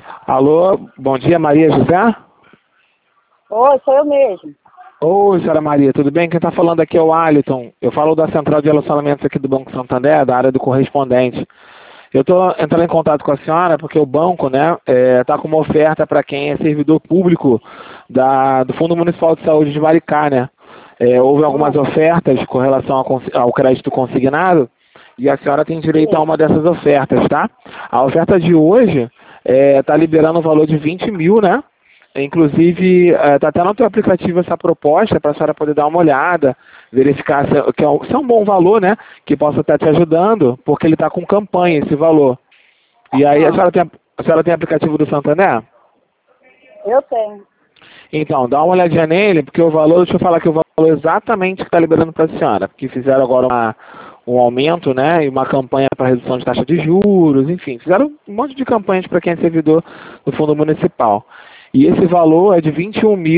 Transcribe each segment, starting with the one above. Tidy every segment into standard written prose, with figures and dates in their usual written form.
Alô, bom dia, Maria José? Oi, sou eu mesmo. Oi, senhora Maria, tudo bem? Quem está falando aqui é o Aliton. Eu falo da Central de Relacionamentos aqui do Banco Santander, da área do correspondente. Eu estou entrando em contato com a senhora porque o banco, né, está com uma oferta para quem é servidor público do Fundo Municipal de Saúde de Maricá, né? Houve algumas ofertas com relação ao crédito consignado e a senhora tem direito a uma dessas ofertas, tá? A oferta de hoje está liberando o valor de 20 mil, né? Inclusive, está até no teu aplicativo essa proposta para a senhora poder dar uma olhada, verificar se é um bom valor, né? Que possa estar te ajudando, porque ele está com campanha esse valor. E aí, a senhora tem aplicativo do Santander? Eu tenho. Então, dá uma olhadinha nele, porque o valor, deixa eu falar aqui o valor exatamente que está liberando para a senhora, porque fizeram agora um aumento, né, e uma campanha para redução de taxa de juros, enfim, fizeram um monte de campanhas para quem é servidor do Fundo Municipal. E esse valor é de R$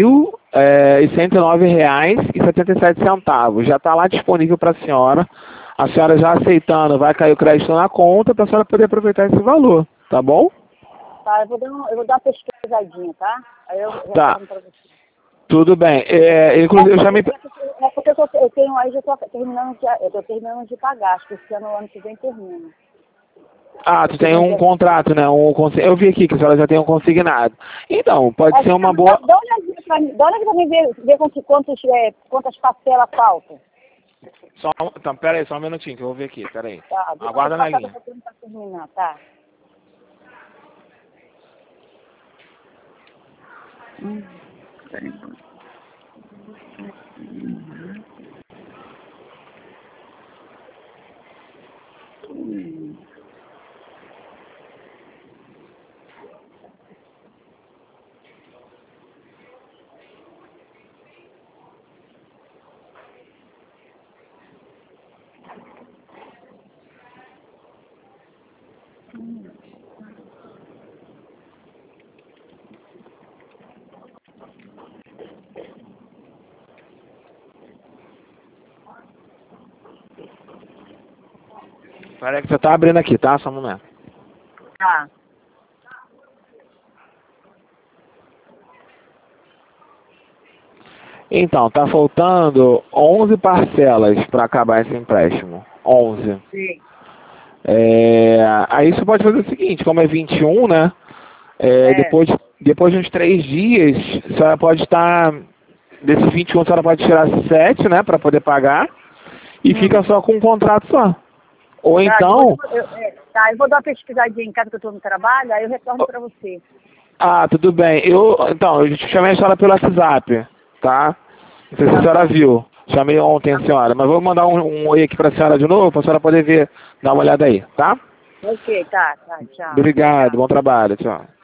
21.109,77. Já está lá disponível para a senhora. A senhora já aceitando, vai cair o crédito na conta para a senhora poder aproveitar esse valor, tá bom? Tá, eu vou dar uma pesquisadinha, tá? Aí eu Tá. retorno pra você. Tudo bem. Inclusive, eu já me... É porque eu tenho aí, eu tô terminando de pagar, acho que esse ano que vem termina. Ah, tu tem um contrato, né? Eu vi aqui que a senhora já tem um consignado. Então, pode ser uma boa... Dá uma olhadinha pra mim, ver quantas parcelas faltam. Então, pera aí, só um minutinho que eu vou ver aqui, pera aí. Tá, Aguarda na linha. pra terminar, tá? Pera aí que você tá abrindo aqui, tá? Só um momento. Tá. Então, tá faltando 11 parcelas para acabar esse empréstimo. 11. Sim. Aí você pode fazer o seguinte, como é 21, né? Depois de uns 3 dias, a senhora pode estar... Desses 21, a senhora pode tirar 7, né? Para poder pagar. E fica só com um contrato só. Ou então... Eu vou dar uma pesquisadinha em casa que eu tô no trabalho, aí eu retorno pra você. Ah, tudo bem. Então, eu chamei a senhora pelo WhatsApp, tá? Não sei se a senhora viu. Chamei ontem a senhora, mas vou mandar um oi aqui pra senhora de novo, pra senhora poder ver, dar uma olhada aí, tá? Ok, tá, tchau. Obrigado, bom trabalho, tchau.